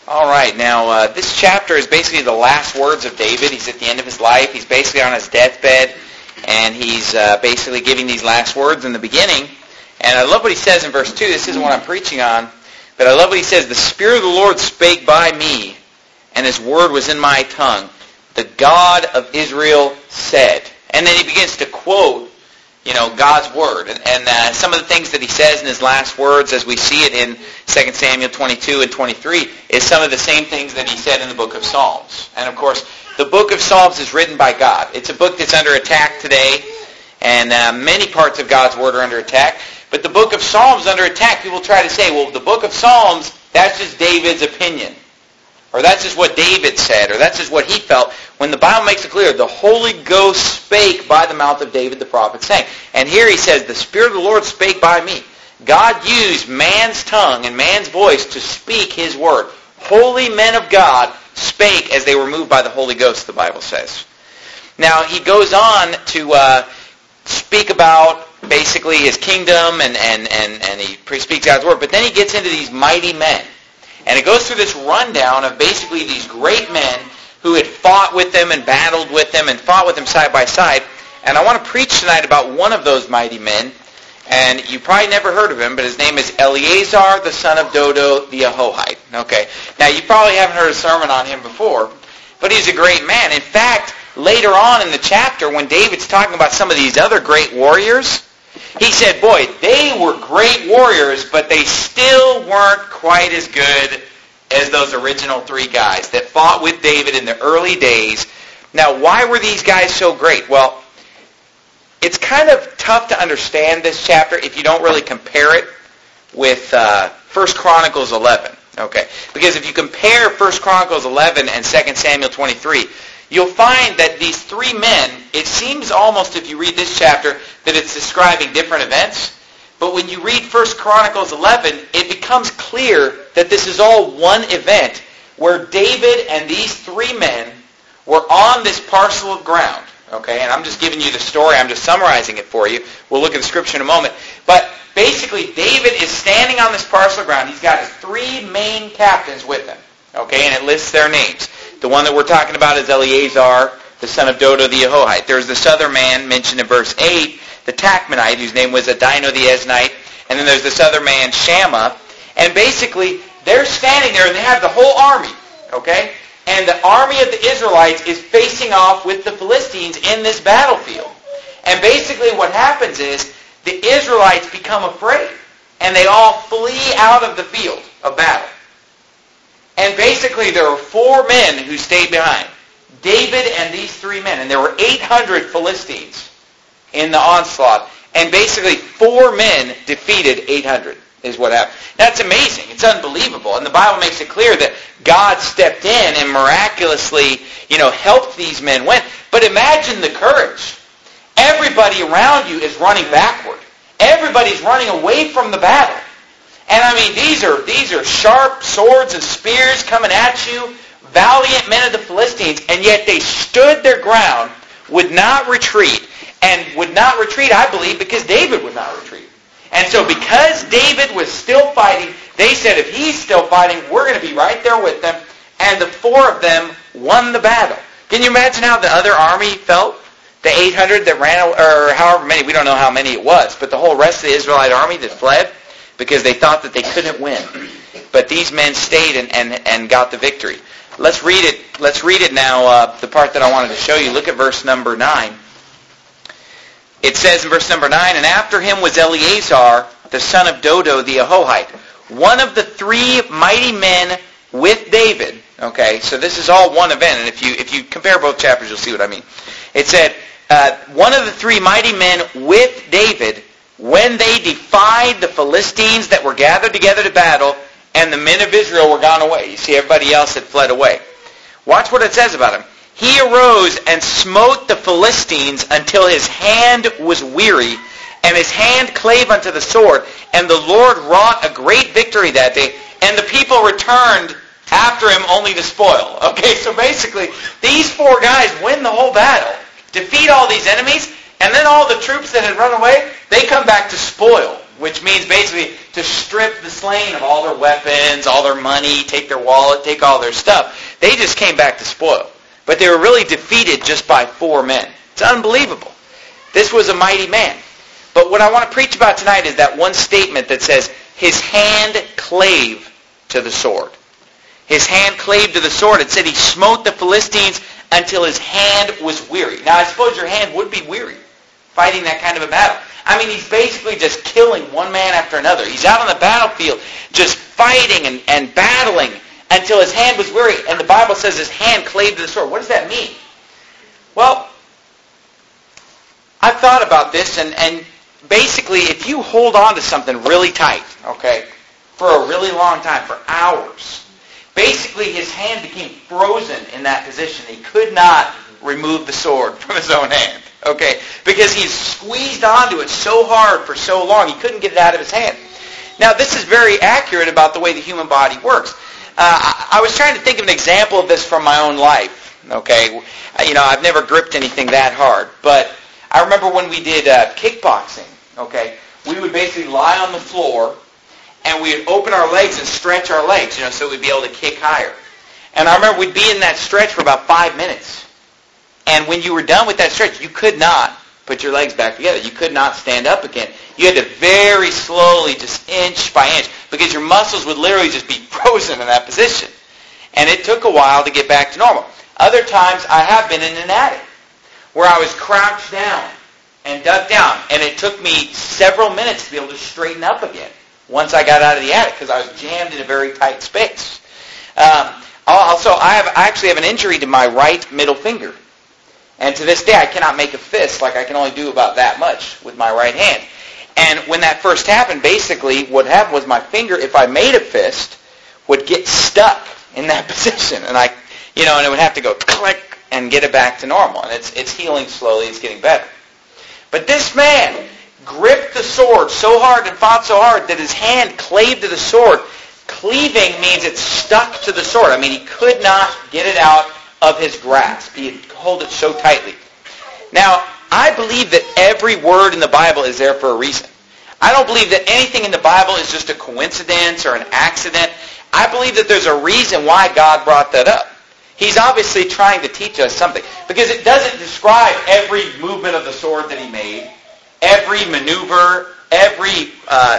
All right, now this chapter is basically the last words of David. He's at the end of his life. He's basically on his deathbed, and he's basically giving these last words in the beginning. And I love what he says in verse 2. This isn't what I'm preaching on, but I love what he says. The Spirit of the Lord spake by me, and his word was in my tongue. The God of Israel said. And then he begins to quote, God's word. And some of the things that he says in his last words, as we see it in 2 Samuel 22 and 23, is some of the same things that he said in the book of Psalms. And of course, the book of Psalms is written by God. It's a book that's under attack today, and many parts of God's word are under attack. But the book of Psalms is under attack. People try to say, well, the book of Psalms, that's just David's opinion. Or that's just what David said, or that's just what he felt. When the Bible makes it clear, the Holy Ghost spake by the mouth of David the prophet, saying. And here he says, the Spirit of the Lord spake by me. God used man's tongue and man's voice to speak his word. Holy men of God spake as they were moved by the Holy Ghost, the Bible says. Now, he goes on to speak about basically his kingdom, and he speaks God's word. But then he gets into these mighty men. And it goes through this rundown of basically these great men who had fought with them and battled with them and fought with them side by side. And I want to preach tonight about one of those mighty men. And you probably never heard of him, but his name is Eleazar, the son of Dodo the Ahohite. Okay. Now, you probably haven't heard a sermon on him before, but he's a great man. In fact, later on in the chapter, when David's talking about some of these other great warriors, he said, boy, they were great warriors, but they still weren't quite as good as those original three guys that fought with David in the early days. Now, why were these guys so great? Well, it's kind of tough to understand this chapter if you don't really compare it with 1 Chronicles 11. Okay, because if you compare 1 Chronicles 11 and 2 Samuel 23, you'll find that these three men, it seems almost if you read this chapter that it's describing different events. But when you read 1 Chronicles 11, it becomes clear that this is all one event where David and these three men were on this parcel of ground. Okay, and I'm just giving you the story. I'm just summarizing it for you. We'll look at the scripture in a moment. But basically, David is standing on this parcel of ground. He's got his three main captains with him. Okay, and it lists their names. The one that we're talking about is Eleazar, the son of Dodo the Ahohite. There's this other man mentioned in verse 8, the Tachmonite, whose name was Adino the Eznite. And then there's this other man, Shammah. And basically, they're standing there and they have the whole army. Okay? And the army of the Israelites is facing off with the Philistines in this battlefield. And basically what happens is the Israelites become afraid. And they all flee out of the field of battle. And basically there were four men who stayed behind. David and these three men. And there were 800 Philistines in the onslaught. And basically 4 men defeated 800 is what happened. That's amazing. It's unbelievable. And the Bible makes it clear that God stepped in and miraculously, helped these men win. But imagine the courage. Everybody around you is running backward. Everybody's running away from the battle. And I mean, these are sharp swords and spears coming at you, valiant men of the Philistines, and yet they stood their ground, would not retreat, and would not retreat, I believe, because David would not retreat. And so because David was still fighting, they said, if he's still fighting, we're going to be right there with them. And the 4 of them won the battle. Can you imagine how the other army felt? The 800 that ran, or however many, we don't know how many it was, but the whole rest of the Israelite army that fled, because they thought that they couldn't win. But these men stayed and got the victory. Let's read it. Let's read it now, the part that I wanted to show you. Look at verse number 9. It says in verse number 9, and after him was Eleazar, the son of Dodo the Ahohite, one of the 3 mighty men with David. Okay, so this is all one event, and if you compare both chapters, you'll see what I mean. It said, one of the 3 mighty men with David, when they defied the Philistines that were gathered together to battle, and the men of Israel were gone away. You see, everybody else had fled away. Watch what it says about him. He arose and smote the Philistines until his hand was weary, and his hand clave unto the sword. And the Lord wrought a great victory that day, and the people returned after him only to spoil. Okay, so basically, these 4 guys win the whole battle, defeat all these enemies, and then all the troops that had run away, they come back to spoil which means basically to strip the slain of all their weapons, all their money, take their wallet, take all their stuff. They just came back to spoil. But they were really defeated just by 4 men. It's unbelievable. This was a mighty man. But what I want to preach about tonight is that one statement that says, his hand clave to the sword. His hand clave to the sword. It said he smote the Philistines until his hand was weary. Now, I suppose your hand would be weary fighting that kind of a battle. I mean, he's basically just killing one man after another. He's out on the battlefield just fighting and battling until his hand was weary. And the Bible says his hand clave to the sword. What does that mean? Well, I've thought about this, and basically, if you hold on to something really tight, okay, for a really long time, for hours, basically his hand became frozen in that position. He could not remove the sword from his own hand, okay, because he's squeezed onto it so hard for so long, he couldn't get it out of his hand. Now, this is very accurate about the way the human body works. I was trying to think of an example of this from my own life, okay. I've never gripped anything that hard, but I remember when we did kickboxing, okay, we would basically lie on the floor and we would open our legs and stretch our legs, so we'd be able to kick higher. And I remember we'd be in that stretch for about 5 minutes. And when you were done with that stretch, you could not put your legs back together. You could not stand up again. You had to very slowly, just inch by inch, because your muscles would literally just be frozen in that position. And it took a while to get back to normal. Other times, I have been in an attic where I was crouched down and ducked down, and it took me several minutes to be able to straighten up again once I got out of the attic, because I was jammed in a very tight space. Also, I actually have an injury to my right middle finger. And to this day, I cannot make a fist. Like, I can only do about that much with my right hand. And when that first happened, basically what happened was my finger, if I made a fist, would get stuck in that position. And and it would have to go click and get it back to normal. And it's healing slowly. It's getting better. But this man gripped the sword so hard and fought so hard that his hand clave to the sword. Cleaving means it stuck to the sword. I mean, he could not get it out of his grasp. He had held it so tightly. Now, I believe that every word in the Bible is there for a reason. I don't believe that anything in the Bible is just a coincidence or an accident. I believe that there's a reason why God brought that up. He's obviously trying to teach us something, because it doesn't describe every movement of the sword that he made, every maneuver, every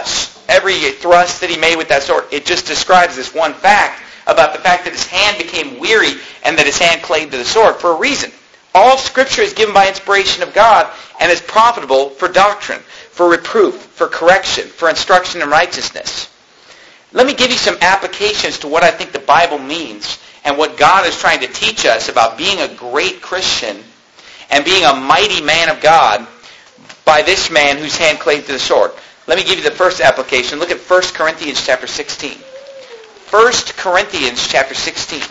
thrust that he made with that sword. It just describes this one fact about the fact that his hand became weary and that his hand clave to the sword for a reason. All Scripture is given by inspiration of God and is profitable for doctrine, for reproof, for correction, for instruction in righteousness. Let me give you some applications to what I think the Bible means and what God is trying to teach us about being a great Christian and being a mighty man of God by this man whose hand clave to the sword. Let me give you the first application. Look at 1 Corinthians chapter 16. 1 Corinthians chapter 16.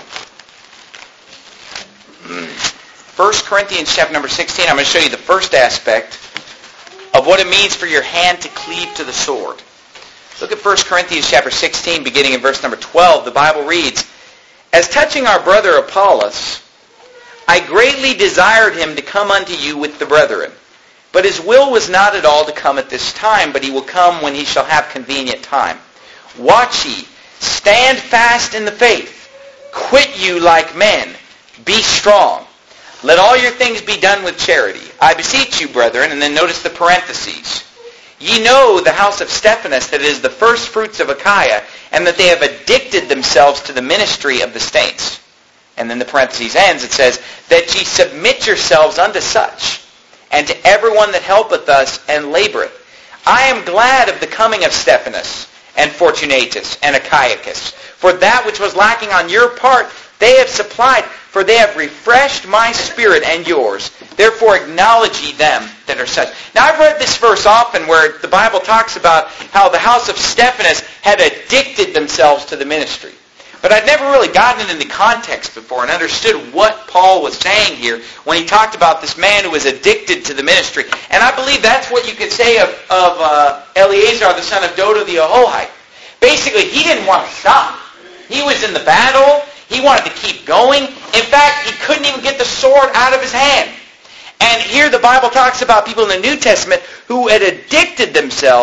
1 Corinthians chapter number 16, I'm going to show you the first aspect of what it means for your hand to cleave to the sword. Look at 1 Corinthians chapter 16, beginning in verse number 12. The Bible reads, "As touching our brother Apollos, I greatly desired him to come unto you with the brethren. But his will was not at all to come at this time, but he will come when he shall have convenient time. Watch ye, stand fast in the faith, quit you like men, be strong. Let all your things be done with charity. I beseech you, brethren," and then notice the parentheses, "ye know the house of Stephanas, that it is the first fruits of Achaia, and that they have addicted themselves to the ministry of the saints." And then the parentheses ends, it says, "that ye submit yourselves unto such, and to everyone that helpeth us and laboreth. I am glad of the coming of Stephanas, and Fortunatus, and Achaicus, for that which was lacking on your part they have supplied, for they have refreshed my spirit and yours. Therefore acknowledge ye them that are such." Now, I've read this verse often where the Bible talks about how the house of Stephanas had addicted themselves to the ministry. But I'd never really gotten it in the context before and understood what Paul was saying here when he talked about this man who was addicted to the ministry. And I believe that's what you could say of Eleazar, the son of Dodo the Ahohite. Basically, he didn't want to stop. He was in the battle. He wanted to keep going. In fact, he couldn't even get the sword out of his hand. And here the Bible talks about people in the New Testament who had addicted themselves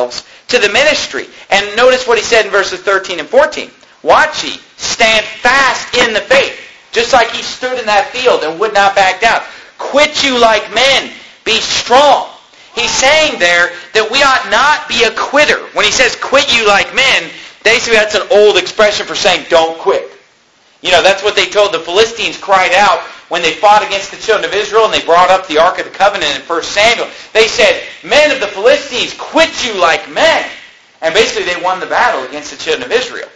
to the ministry. And notice what he said in verses 13 and 14. Watch ye, stand fast in the faith, just like he stood in that field and would not back down. Quit you like men, be strong. He's saying there that we ought not be a quitter. When he says quit you like men, basically that's an old expression for saying don't quit. You know, that's what they told the Philistines cried out when they fought against the children of Israel and they brought up the Ark of the Covenant in 1 Samuel. They said, men of the Philistines, quit you like men. And basically they won the battle against the children of Israel.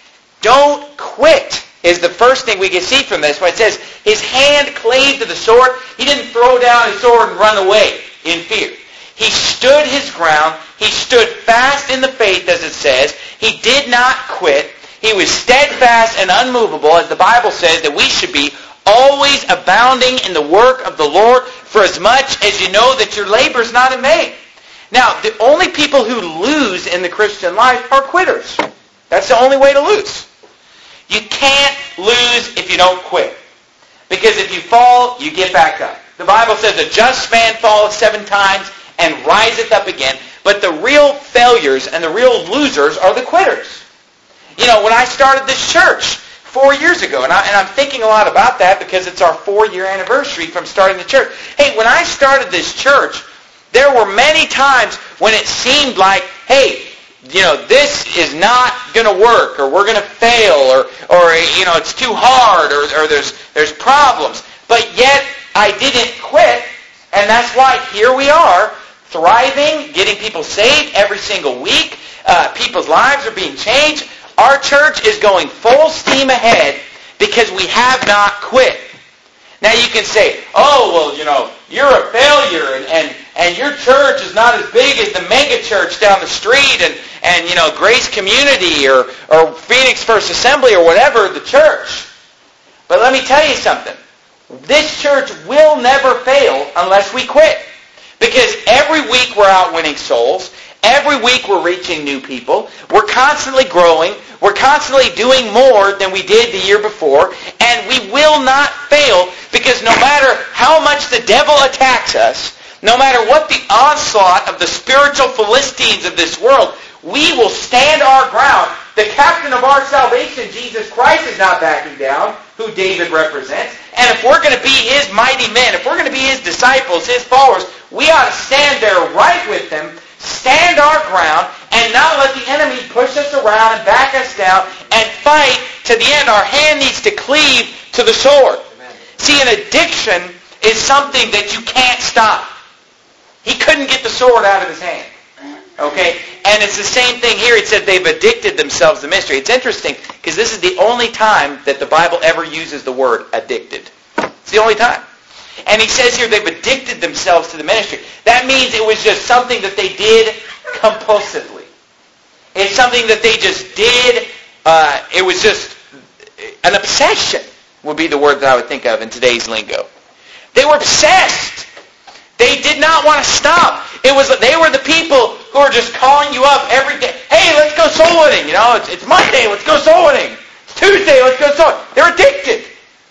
Don't quit is the first thing we can see from this. When it says his hand clave to the sword, he didn't throw down his sword and run away in fear. He stood his ground. He stood fast in the faith, as it says. He did not quit. He was steadfast and unmovable, as the Bible says that we should be, always abounding in the work of the Lord, for as much as you know that your labor is not in vain. Now, the only people who lose in the Christian life are quitters. That's the only way to lose. You can't lose if you don't quit. Because if you fall, you get back up. The Bible says a just man falleth 7 times and riseth up again. But the real failures and the real losers are the quitters. You know, when I started this church 4 years ago, and I'm thinking a lot about that because it's our 4-year anniversary from starting the church. Hey, when I started this church, there were many times when it seemed like, hey, you know, this is not going to work, or we're going to fail, or you know, it's too hard, or there's problems. But yet, I didn't quit, and that's why here we are, thriving, getting people saved every single week. People's lives are being changed. Our church is going full steam ahead because we have not quit. Now you can say, oh, well, you know, you're a failure, and your church is not as big as the mega church down the street, and you know, Grace Community or Phoenix First Assembly or whatever, the church. But let me tell you something. This church will never fail unless we quit. Because every week we're out winning souls. Every week we're reaching new people. We're constantly growing. We're constantly doing more than we did the year before. And we will not fail because no matter how much the devil attacks us, no matter what the onslaught of the spiritual Philistines of this world, we will stand our ground. The captain of our salvation, Jesus Christ, is not backing down, who David represents. And if we're going to be his mighty men, if we're going to be his disciples, his followers, we ought to stand there right with him, stand our ground, and not let the enemy push us around and back us down and fight to the end. Our hand needs to cleave to the sword. Amen. See, an addiction is something that you can't stop. He couldn't get the sword out of his hand. Okay? And it's the same thing here. It said they've addicted themselves to ministry. It's interesting because this is the only time that the Bible ever uses the word addicted. It's the only time. And he says here they've addicted themselves to the ministry. That means it was just something that they did compulsively. It's something that they just did. It was just an obsession would be the word that I would think of in today's lingo. They were obsessed. They did not want to stop. They were the people who were just calling you up every day. Hey, let's go soul winning. You know, it's Monday, let's go soul winning. It's Tuesday, let's go soul winning. They're addicted.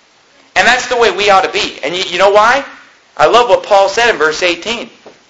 And that's the way we ought to be. And you know why? I love what Paul said in verse 18.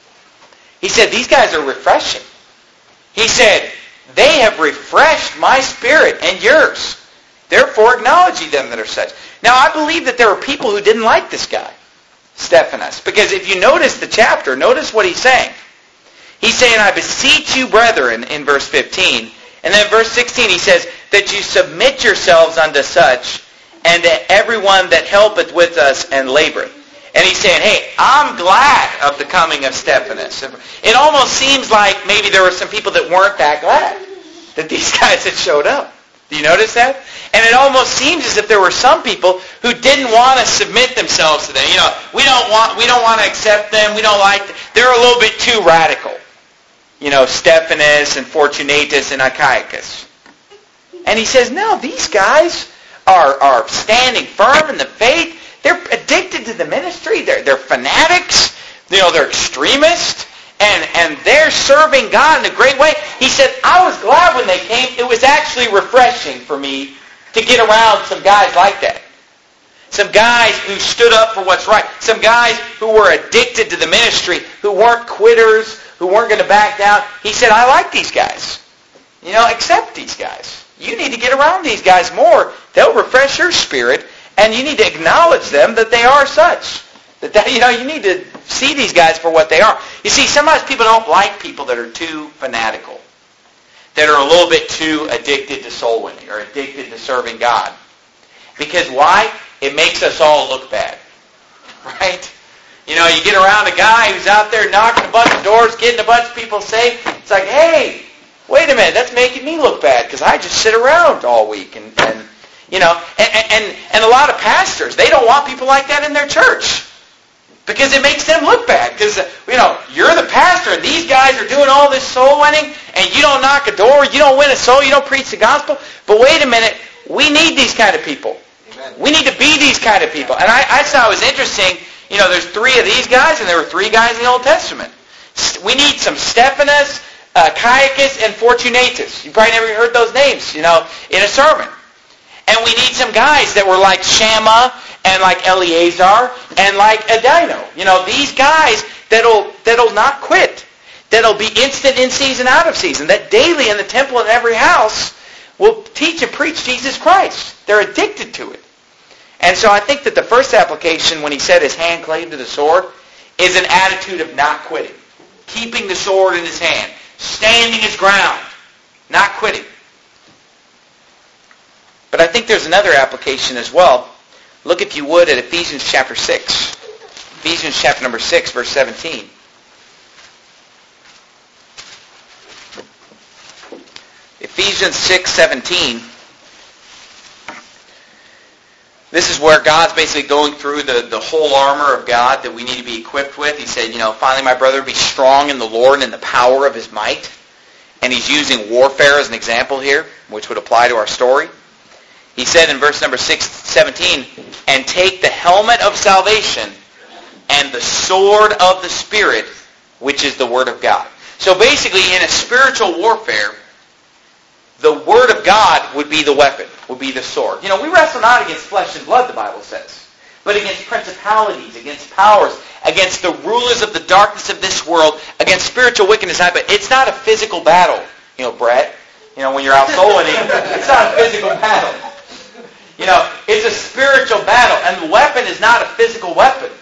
He said, these guys are refreshing. He said, they have refreshed my spirit and yours. Therefore acknowledge ye them that are such. Now I believe that there are people who didn't like this guy, Stephanas. Because if you notice the chapter, notice what he's saying. He's saying, I beseech you, brethren, in verse 15. And then verse 16 he says, that you submit yourselves unto such, and to everyone that helpeth with us and laboreth. And he's saying, hey, I'm glad of the coming of Stephanas. It almost seems like maybe there were some people that weren't that glad that these guys had showed up. Do you notice that? And it almost seems as if there were some people who didn't want to submit themselves to them. You know, we don't want to accept them. We don't like them. They're a little bit too radical. You know, Stephanas and Fortunatus and Achaicus. And he says, no, these guys are standing firm in the faith. They're addicted to the ministry. They're fanatics. You know, they're extremists. And they're serving God in a great way. He said, I was glad when they came. It was actually refreshing for me to get around some guys like that. Some guys who stood up for what's right. Some guys who were addicted to the ministry, who weren't quitters, who weren't going to back down. He said, I like these guys. Accept these guys. You need to get around these guys more. They'll refresh your spirit, and you need to acknowledge them that they are such. You need to see these guys for what they are. You see, sometimes people don't like people that are too fanatical, that are a little bit too addicted to soul winning or addicted to serving God. Because why? It makes us all look bad. Right? You get around a guy who's out there knocking a bunch of doors, getting a bunch of people saved. It's like, hey, wait a minute, that's making me look bad because I just sit around all week. And a lot of pastors, they don't want people like that in their church because it makes them look bad. Because, you're the pastor and these guys are doing all this soul winning and you don't knock a door, you don't win a soul, you don't preach the gospel. But wait a minute, we need these kind of people. Amen. We need to be these kind of people. And I thought it was interesting, there's 3 of these guys and there were 3 guys in the Old Testament. We need some Stephanas, Caiaphas, and Fortunatus. You probably never heard those names, in a sermon. And we need some guys that were like Shammah and like Eleazar and like Adino. These guys that'll not quit. That'll be instant in season, out of season. That daily in the temple and every house will teach and preach Jesus Christ. They're addicted to it. And so I think that the first application when he said his hand clave to the sword is an attitude of not quitting. Keeping the sword in his hand. Standing his ground. Not quitting. But I think there's another application as well. Look, if you would, at Ephesians chapter 6. Ephesians chapter number 6, verse 17. Ephesians 6:17. This is where God's basically going through the whole armor of God that we need to be equipped with. He said, finally, my brother, be strong in the Lord and in the power of his might. And he's using warfare as an example here, which would apply to our story. He said in verse number 17, and take the helmet of salvation and the sword of the Spirit, which is the Word of God. So basically, in a spiritual warfare, the Word of God would be the weapon, would be the sword. We wrestle not against flesh and blood, the Bible says, but against principalities, against powers, against the rulers of the darkness of this world, against spiritual wickedness. But it's not a physical battle, Brett. When you're out soul winning, it's not a physical battle. It's a spiritual battle, and the weapon is not a physical weapon.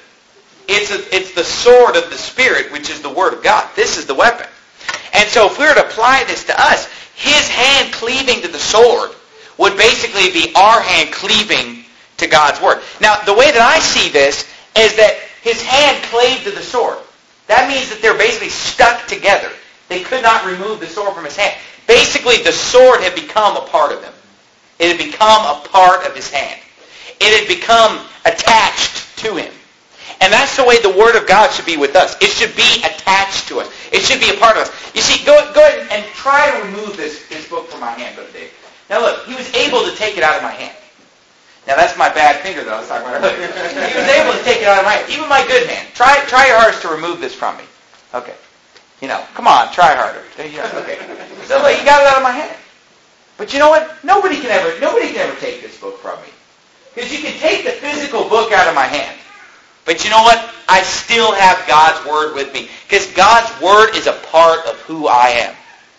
It's the sword of the Spirit, which is the Word of God. This is the weapon. And so if we were to apply this to us, his hand cleaving to the sword would basically be our hand cleaving to God's Word. Now, the way that I see this is that his hand clave to the sword. That means that they're basically stuck together. They could not remove the sword from his hand. Basically, the sword had become a part of him. It had become a part of his hand. It had become attached to him. And that's the way the Word of God should be with us. It should be attached to us. It should be a part of us. You see, go ahead and try to remove this book from my hand, Brother Dave. Now look, he was able to take it out of my hand. Now that's my bad finger that I was talking about earlier. He was able to take it out of my hand. Even my good hand. Try your hardest to remove this from me. Okay. Come on, try harder. Okay. So look, he got it out of my hand. But you know what? Nobody can ever take this book from me. Because you can take the physical book out of my hand. But you know what? I still have God's Word with me. Because God's Word is a part of who I am.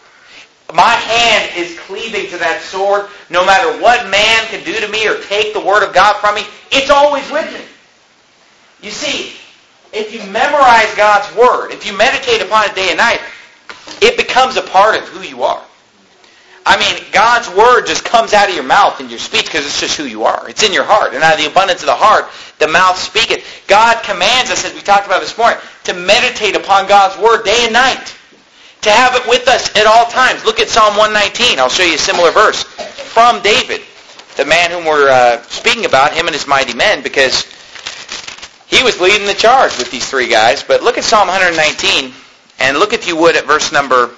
My hand is cleaving to that sword. No matter what man can do to me or take the Word of God from me, it's always with me. You see, if you memorize God's Word, if you meditate upon it day and night, it becomes a part of who you are. I mean, God's Word just comes out of your mouth and your speech because it's just who you are. It's in your heart. And out of the abundance of the heart, the mouth speaketh. God commands us, as we talked about this morning, to meditate upon God's Word day and night. To have it with us at all times. Look at Psalm 119. I'll show you a similar verse from David, the man whom we're speaking about, him and his mighty men, because he was leading the charge with these 3 guys. But look at Psalm 119, and look, if you would, at verse number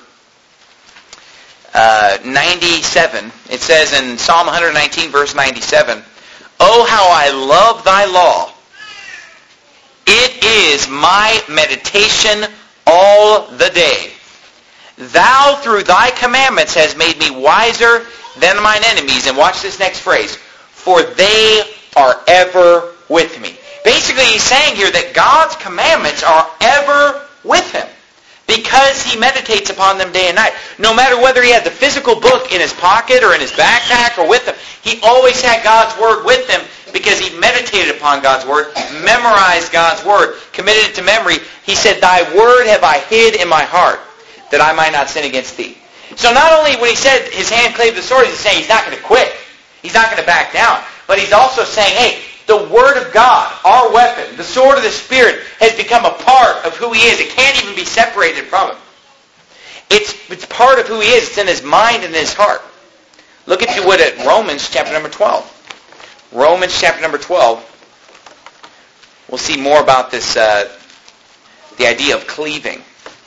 97. It says in Psalm 119, verse 97, "Oh, how I love thy law. It is my meditation all the day. Thou through thy commandments hast made me wiser than mine enemies." And watch this next phrase. "For they are ever with me." Basically, he's saying here that God's commandments are ever with him. Because he meditates upon them day and night. No matter whether he had the physical book in his pocket or in his backpack or with him, he always had God's Word with him because he meditated upon God's Word, memorized God's Word, committed it to memory. He said, Thy Word have I hid in my heart, that I might not sin against thee. So not only when he said his hand clave the sword, he's saying he's not going to quit. He's not going to back down. But he's also saying, hey, the Word of God, our weapon, the sword of the Spirit, has become a part of who he is. It can't even be separated from him. It's part of who he is. It's in his mind and in his heart. Look, if you would, at Romans chapter number 12. Romans chapter number 12. We'll see more about this, the idea of cleaving.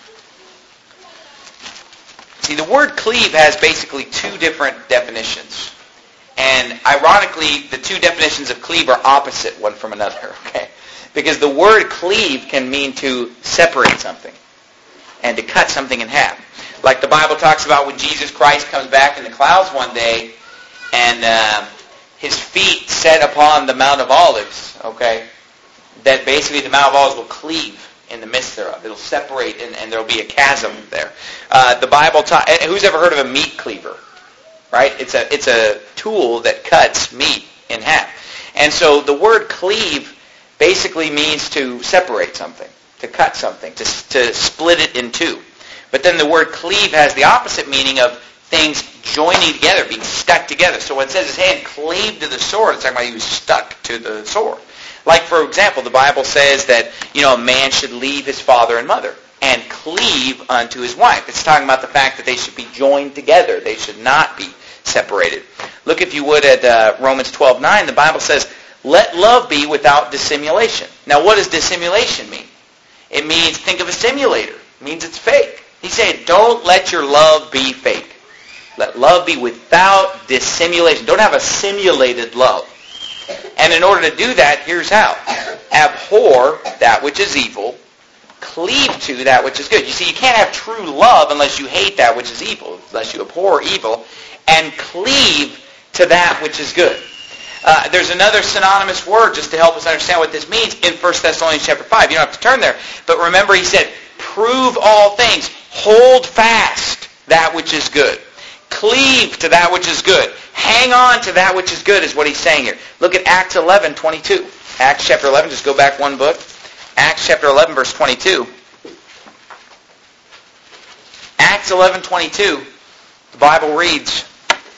See, the word cleave has basically two different definitions. And ironically, the two definitions of cleave are opposite one from another, okay? Because the word cleave can mean to separate something and to cut something in half. Like the Bible talks about when Jesus Christ comes back in the clouds one day and his feet set upon the Mount of Olives, okay? That basically the Mount of Olives will cleave in the midst thereof. It'll separate and there'll be a chasm there. The Bible who's ever heard of a meat cleaver? Right? It's a tool that cuts meat in half. And so the word cleave basically means to separate something, to cut something, to split it in two. But then the word cleave has the opposite meaning of things joining together, being stuck together. So when it says his hand cleaved to the sword, it's talking about he was stuck to the sword. Like, for example, the Bible says that, a man should leave his father and mother and cleave unto his wife. It's talking about the fact that they should be joined together. They should not be separated. Look, if you would, at Romans 12:9. The Bible says, let love be without dissimulation. Now, what does dissimulation mean? It means, think of a simulator. It means it's fake. He said, don't let your love be fake. Let love be without dissimulation. Don't have a simulated love. And in order to do that, here's how. Abhor that which is evil. Cleave to that which is good. You see, you can't have true love unless you hate that which is evil, unless you abhor evil, and cleave to that which is good. There's another synonymous word just to help us understand what this means in 1 Thessalonians chapter 5. You don't have to turn there. But remember, he said, prove all things. Hold fast that which is good. Cleave to that which is good. Hang on to that which is good is what he's saying here. Look at Acts 11:22. Acts chapter 11, just go back one book. Acts chapter 11, verse 22. Acts 11:22, the Bible reads,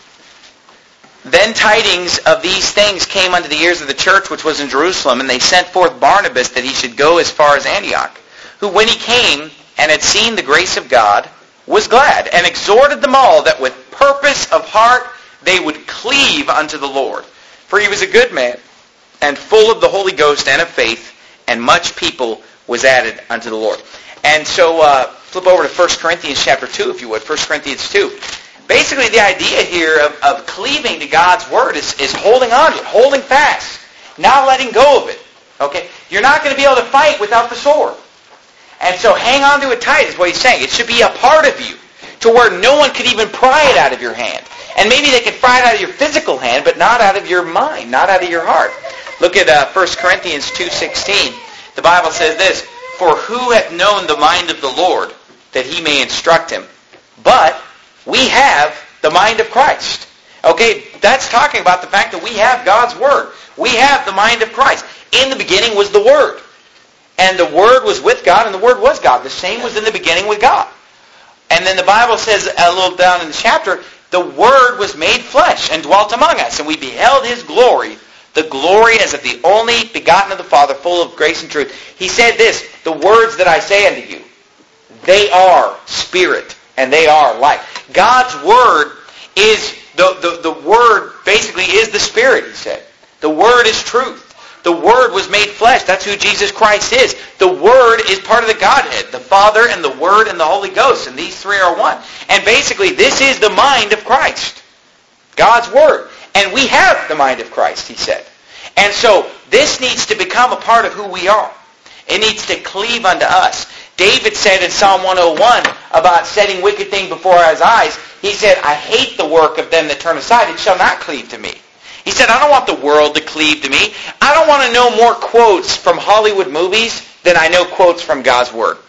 Then tidings of these things came unto the ears of the church which was in Jerusalem, and they sent forth Barnabas that he should go as far as Antioch, who when he came and had seen the grace of God, was glad, and exhorted them all that with purpose of heart they would cleave unto the Lord. For he was a good man, and full of the Holy Ghost and of faith, and much people was added unto the Lord. And so flip over to 1 Corinthians chapter 2, if you would. 1 Corinthians 2. Basically, the idea here of cleaving to God's Word is holding on to it, holding fast, not letting go of it. Okay? You're not going to be able to fight without the sword. And so hang on to it tight is what he's saying. It should be a part of you to where no one could even pry it out of your hand. And maybe they could pry it out of your physical hand, but not out of your mind, not out of your heart. Look at 1 Corinthians 2:16. The Bible says this, For who hath known the mind of the Lord, that he may instruct him? But we have the mind of Christ. Okay, that's talking about the fact that we have God's Word. We have the mind of Christ. In the beginning was the Word. And the Word was with God, and the Word was God. The same was in the beginning with God. And then the Bible says a little down in the chapter, the Word was made flesh and dwelt among us, and we beheld His glory, the glory as of the only begotten of the Father, full of grace and truth. He said this, the words that I say unto you, they are spirit, and they are life. God's Word is, the Word basically is the Spirit, he said. The Word is truth. The Word was made flesh. That's who Jesus Christ is. The Word is part of the Godhead. The Father and the Word and the Holy Ghost. And these three are one. And basically, this is the mind of Christ. God's Word. And we have the mind of Christ, he said. And so, this needs to become a part of who we are. It needs to cleave unto us. David said in Psalm 101 about setting wicked things before his eyes, he said, I hate the work of them that turn aside. It shall not cleave to me. He said, I don't want the world to cleave to me. I don't want to know more quotes from Hollywood movies than I know quotes from God's Word.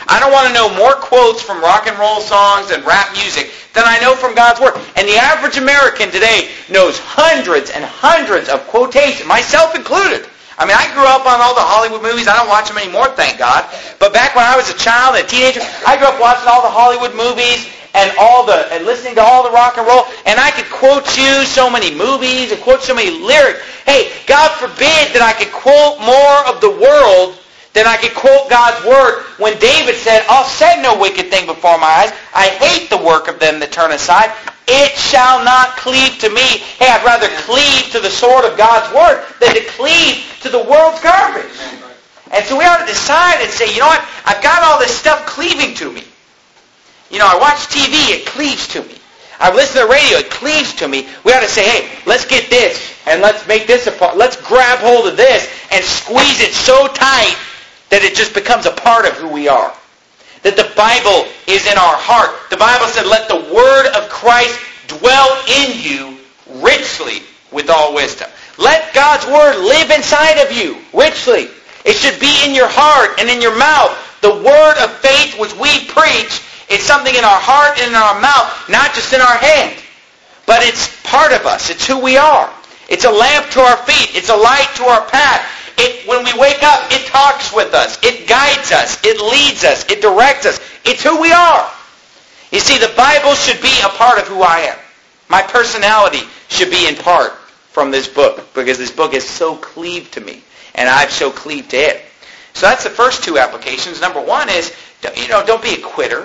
I don't want to know more quotes from rock and roll songs and rap music than I know from God's Word. And the average American today knows hundreds and hundreds of quotations, myself included. I mean, I grew up on all the Hollywood movies. I don't watch them anymore, thank God. But back when I was a child and a teenager, I grew up watching all the Hollywood movies and listening to all the rock and roll. And I could quote you so many movies and quote so many lyrics. Hey, God forbid that I could quote more of the world than I could quote God's Word when David said, I'll set no wicked thing before my eyes. I hate the work of them that turn aside. It shall not cleave to me. Hey, I'd rather cleave to the sword of God's Word than to cleave to the world's garbage. And so we ought to decide and say, you know what? I've got all this stuff cleaving to me. You know, I watch TV, it cleaves to me. I listen to the radio, it cleaves to me. We ought to say, hey, let's get this and let's make this a part. Let's grab hold of this and squeeze it so tight that it just becomes a part of who we are. That the Bible is in our heart. The Bible said, let the word of Christ dwell in you richly with all wisdom. Let God's word live inside of you richly. It should be in your heart and in your mouth. The word of faith which we preach is something in our heart and in our mouth, not just in our hand. But it's part of us. It's who we are. It's a lamp to our feet. It's a light to our path. When we wake up, it talks with us. It guides us. It leads us. It directs us. It's who we are. You see, the Bible should be a part of who I am. My personality should be in part from this book because this book is so cleaved to me and I've so cleaved to it. So that's the first two applications. Number one is, don't be a quitter.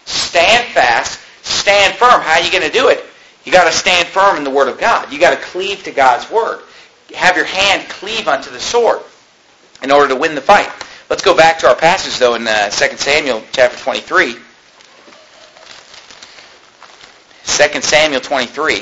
Stand fast. Stand firm. How are you going to do it? You got to stand firm in the Word of God. You got to cleave to God's Word. Have your hand cleave unto the sword in order to win the fight. Let's go back to our passage, though, in 2 Samuel chapter 23. 2 Samuel 23.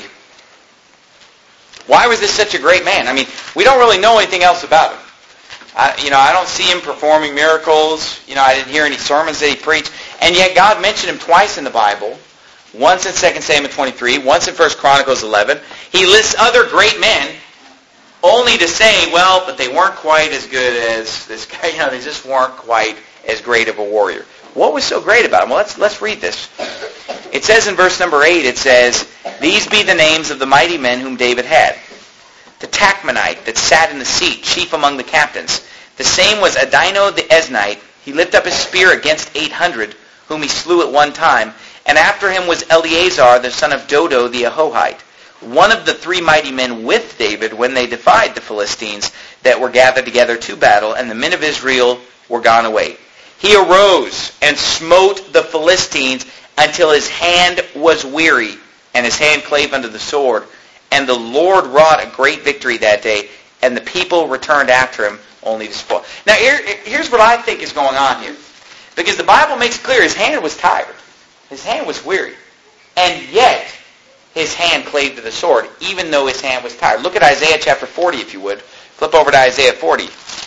Why was this such a great man? I mean, we don't really know anything else about him. I don't see him performing miracles. I didn't hear any sermons that he preached. And yet God mentioned him twice in the Bible. Once in 2 Samuel 23, once in 1 Chronicles 11. He lists other great men only to say, well, but they weren't quite as good as this guy. They just weren't quite as great of a warrior. What was so great about him? Well, let's read this. It says in verse number 8, it says, these be the names of the mighty men whom David had. The Tachmonite that sat in the seat, chief among the captains. The same was Adino the Eznite. He lifted up his spear against 800, whom he slew at one time. And after him was Eleazar, the son of Dodo the Ahohite, one of the three mighty men with David when they defied the Philistines that were gathered together to battle, and the men of Israel were gone away. He arose and smote the Philistines until his hand was weary, and his hand clave unto the sword. And the Lord wrought a great victory that day, and the people returned after him only to spoil. Now, here's what I think is going on here. Because the Bible makes it clear his hand was tired. His hand was weary. And yet, his hand clave to the sword, even though his hand was tired. Look at Isaiah chapter 40, if you would. Flip over to Isaiah 40.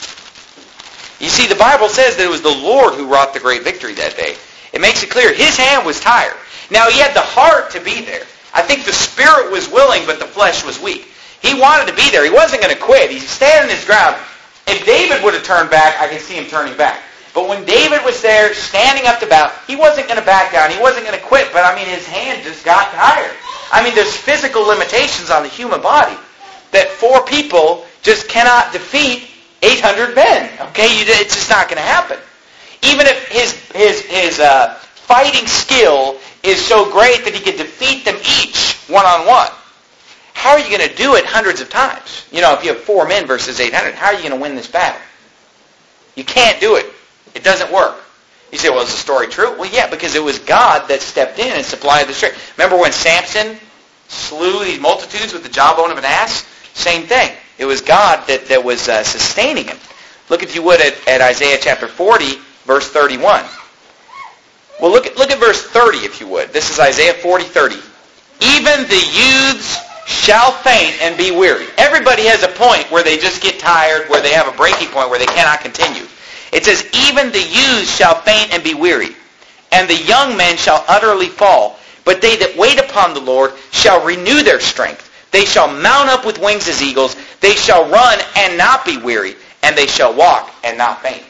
You see, the Bible says that it was the Lord who wrought the great victory that day. It makes it clear his hand was tired. Now, he had the heart to be there. I think the spirit was willing, but the flesh was weak. He wanted to be there. He wasn't going to quit. He's standing his ground. If David would have turned back, I can see him turning back. But when David was there, standing up to battle, he wasn't going to back down. He wasn't going to quit. But, his hand just got tired. There's physical limitations on the human body that 4 people just cannot defeat 800 men. Okay, it's just not going to happen. Even if his fighting skill is so great that he could defeat them each one-on-one, how are you going to do it hundreds of times? If you have 4 men versus 800, how are you going to win this battle? You can't do it. It doesn't work. You say, well, is the story true? Well, yeah, because it was God that stepped in and supplied the strength. Remember when Samson slew these multitudes with the jawbone of an ass? Same thing. It was God that was sustaining him. Look, if you would, at Isaiah chapter 40, verse 31. Well, look at verse 30, if you would. This is Isaiah 40:30. Even the youths shall faint and be weary. Everybody has a point where they just get tired, where they have a breaking point, where they cannot continue. It says, even the youths shall faint and be weary, and the young men shall utterly fall. But they that wait upon the Lord shall renew their strength. They shall mount up with wings as eagles. They shall run and not be weary, and they shall walk and not faint.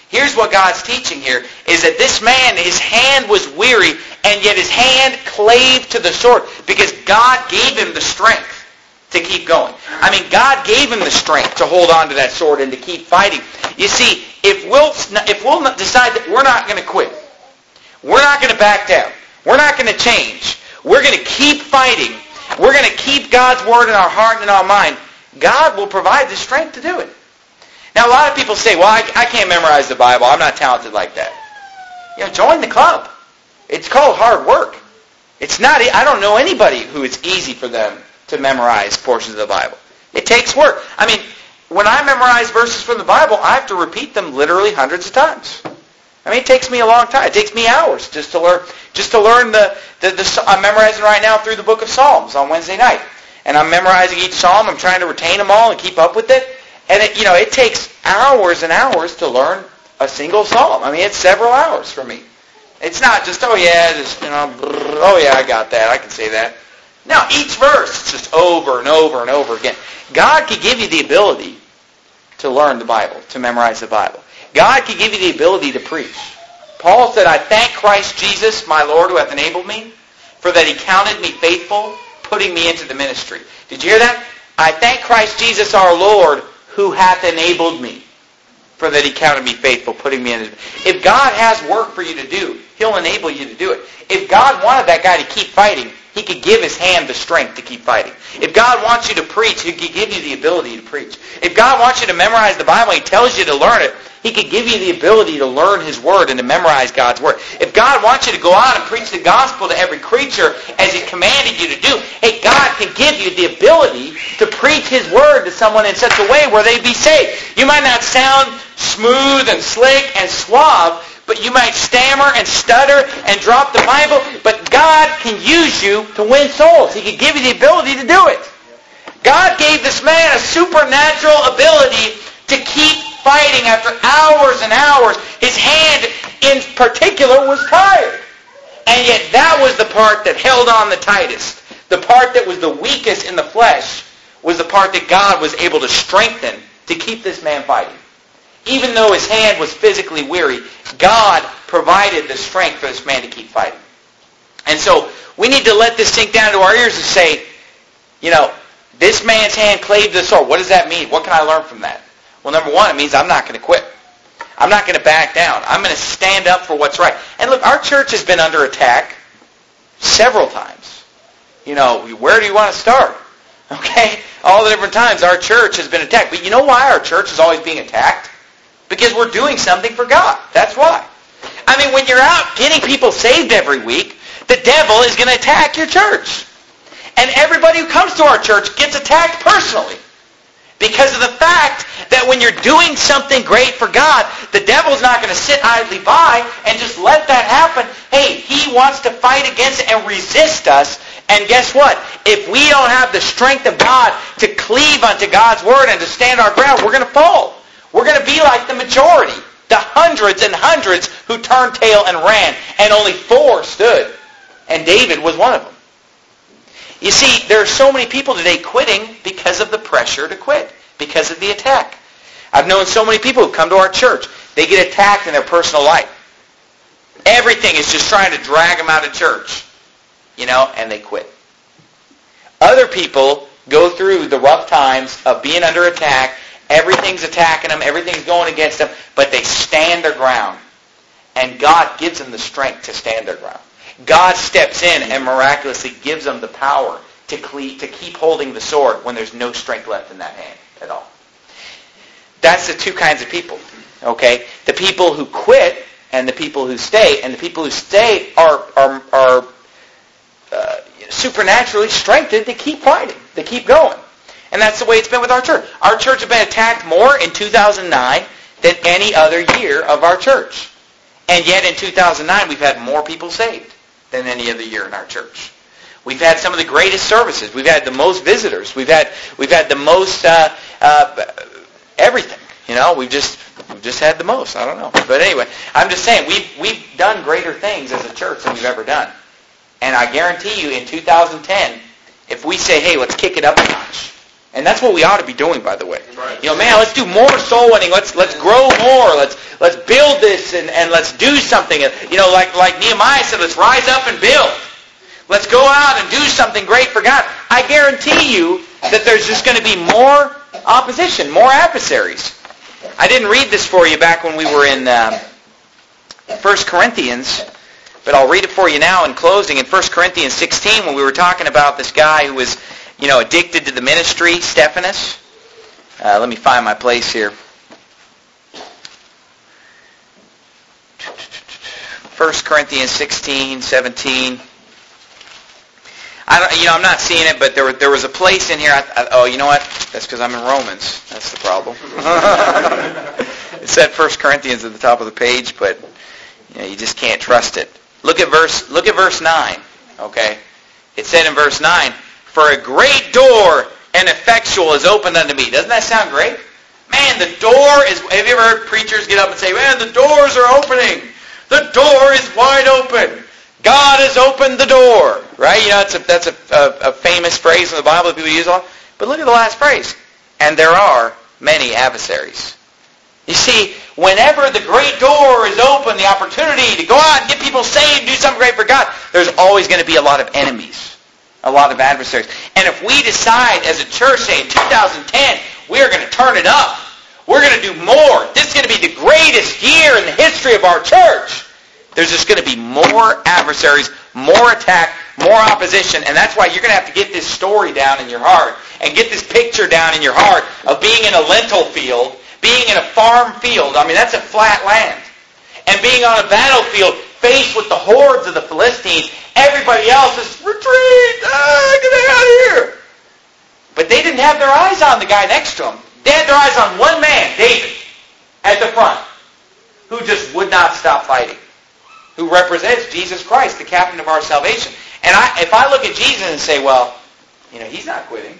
Here's what God's teaching here, is that this man, his hand was weary, and yet his hand clave to the sword, because God gave him the strength to keep going. I mean, God gave him the strength to hold on to that sword and to keep fighting. You see, if we'll decide that we're not going to quit, we're not going to back down, we're not going to change, we're going to keep fighting, we're going to keep God's word in our heart and in our mind, God will provide the strength to do it. Now, a lot of people say, well, I can't memorize the Bible. I'm not talented like that. Join the club. It's called hard work. It's not. I don't know anybody who it's easy for them to memorize portions of the Bible. It takes work. I mean, when I memorize verses from the Bible, I have to repeat them literally hundreds of times. I mean, it takes me a long time. It takes me hours just to learn. I'm memorizing right now through the book of Psalms on Wednesday night. And I'm memorizing each psalm. I'm trying to retain them all and keep up with it. And it takes hours and hours to learn a single psalm. I mean, it's several hours for me. It's not just, oh yeah, I got that. I can say that. No, each verse, it's just over and over and over again. God can give you the ability to learn the Bible, to memorize the Bible. God can give you the ability to preach. Paul said, I thank Christ Jesus, my Lord, who hath enabled me, for that he counted me faithful, putting me into the ministry. Did you hear that? I thank Christ Jesus, our Lord, who hath enabled me, for that he counted me faithful, putting me in his... If God has work for you to do, he'll enable you to do it. If God wanted that guy to keep fighting, he could give his hand the strength to keep fighting. If God wants you to preach, he could give you the ability to preach. If God wants you to memorize the Bible, he tells you to learn it, he could give you the ability to learn his word and to memorize God's word. If God wants you to go out and preach the gospel to every creature as he commanded you to do, hey, God can give you the ability to preach his word to someone in such a way where they be saved. You might not sound smooth and slick and suave, but you might stammer and stutter and drop the Bible, but God can use you to win souls. He can give you the ability to do it. God gave this man a supernatural ability to keep fighting after hours and hours. His hand in particular was tired. And yet that was the part that held on the tightest. The part that was the weakest in the flesh was the part that God was able to strengthen to keep this man fighting. Even though his hand was physically weary, God provided the strength for this man to keep fighting. And so we need to let this sink down to our ears and say, this man's hand clave the sword. What does that mean? What can I learn from that? Well, number one, it means I'm not going to quit. I'm not going to back down. I'm going to stand up for what's right. And look, our church has been under attack several times. Where do you want to start? Okay? All the different times our church has been attacked. But you know why our church is always being attacked? Because we're doing something for God. That's why. I mean, when you're out getting people saved every week, the devil is going to attack your church. And everybody who comes to our church gets attacked personally. Because of the fact that when you're doing something great for God, the devil's not going to sit idly by and just let that happen. Hey, he wants to fight against it and resist us. And guess what? If we don't have the strength of God to cleave unto God's word and to stand our ground, we're going to fall. We're going to be like the majority, the hundreds and hundreds who turned tail and ran, and only 4 stood. And David was one of them. You see, there are so many people today quitting because of the pressure to quit, because of the attack. I've known so many people who come to our church. They get attacked in their personal life. Everything is just trying to drag them out of church, and they quit. Other people go through the rough times of being under attack. Everything's attacking them. Everything's going against them, but they stand their ground. And God gives them the strength to stand their ground. God steps in and miraculously gives them the power to keep holding the sword when there's no strength left in that hand at all. That's the two kinds of people, okay? The people who quit and the people who stay. And the people who stay are supernaturally strengthened to keep fighting, to keep going. And that's the way it's been with our church. Our church has been attacked more in 2009 than any other year of our church. And yet in 2009 we've had more people saved than any other year in our church. We've had some of the greatest services. We've had the most visitors. We've had the most everything. We've just had the most. I don't know. But anyway, I'm just saying we've done greater things as a church than we've ever done. And I guarantee you in 2010, if we say, hey, let's kick it up a notch, and And that's what we ought to be doing, by the way. Right. Man, let's do more soul winning. Let's grow more. Let's build this and let's do something. Like Nehemiah said, let's rise up and build. Let's go out and do something great for God. I guarantee you that there's just going to be more opposition, more adversaries. I didn't read this for you back when we were in 1 Corinthians, but I'll read it for you now in closing. In 1 Corinthians 16, when we were talking about this guy who was, addicted to the ministry, Stephanus. Let me find my place here. 1 Corinthians 16, 17. I'm not seeing it, but there was a place in here. You know what? That's because I'm in Romans. That's the problem. It said 1 Corinthians at the top of the page, but you just can't trust it. Look at verse 9. Okay, it said in verse 9, "For a great door and effectual is opened unto me." Doesn't that sound great? Man, the door is. Have you ever heard preachers get up and say, "Man, the doors are opening. The door is wide open. God has opened the door," right? That's a famous phrase in the Bible that people use a lot. But look at the last phrase. "And there are many adversaries." You see, whenever the great door is open, the opportunity to go out and get people saved, do something great for God, there's always going to be a lot of enemies, a lot of adversaries. And if we decide as a church, say in 2010, we are going to turn it up, we're going to do more, this is going to be the greatest year in the history of our church, there's just going to be more adversaries, more attack, more opposition, and that's why you're going to have to get this story down in your heart and get this picture down in your heart of being in a lentil field, being in a farm field. That's a flat land. And being on a battlefield faced with the hordes of the Philistines, everybody else is, "Retreat! Get out of here!" But they didn't have their eyes on the guy next to them. They had their eyes on one man, David, at the front, who just would not stop fighting, who represents Jesus Christ, the captain of our salvation. And if I look at Jesus and say, well, he's not quitting.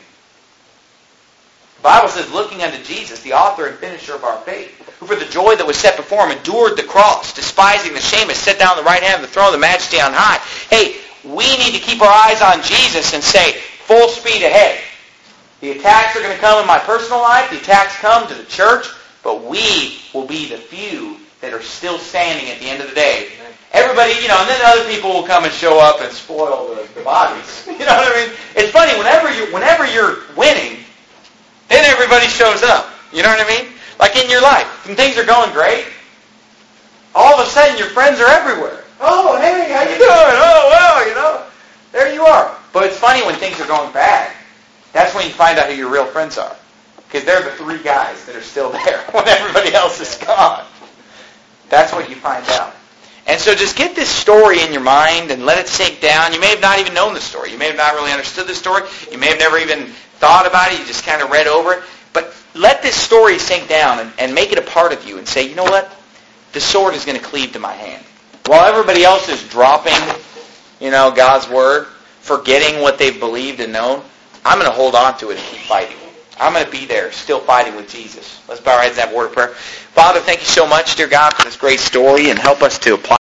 The Bible says, looking unto Jesus, the author and finisher of our faith, who for the joy that was set before him endured the cross, despising the shame, is set down on the right hand of the throne of the majesty on high. Hey, we need to keep our eyes on Jesus and say, full speed ahead. The attacks are going to come in my personal life. The attacks come to the church. But we will be the few that are still standing at the end of the day. Everybody, and then other people will come and show up and spoil the bodies. You know what I mean? It's funny, whenever you're winning, then everybody shows up. You know what I mean? Like in your life, when things are going great, all of a sudden your friends are everywhere. "Oh, hey, how you doing? Oh, well, there you are." But it's funny when things are going bad. That's when you find out who your real friends are. Because they're the three guys that are still there when everybody else is gone. That's what you find out. And so just get this story in your mind and let it sink down. You may have not even known the story. You may have not really understood the story. You may have never even thought about it. You just kind of read over it. But let this story sink down and make it a part of you and say, you know what? The sword is going to cleave to my hand. While everybody else is dropping, God's Word, forgetting what they've believed and known, I'm going to hold on to it and keep fighting. I'm going to be there, still fighting with Jesus. Let's bow our heads and have a word of prayer. Father, thank you so much, dear God, for this great story, and help us to apply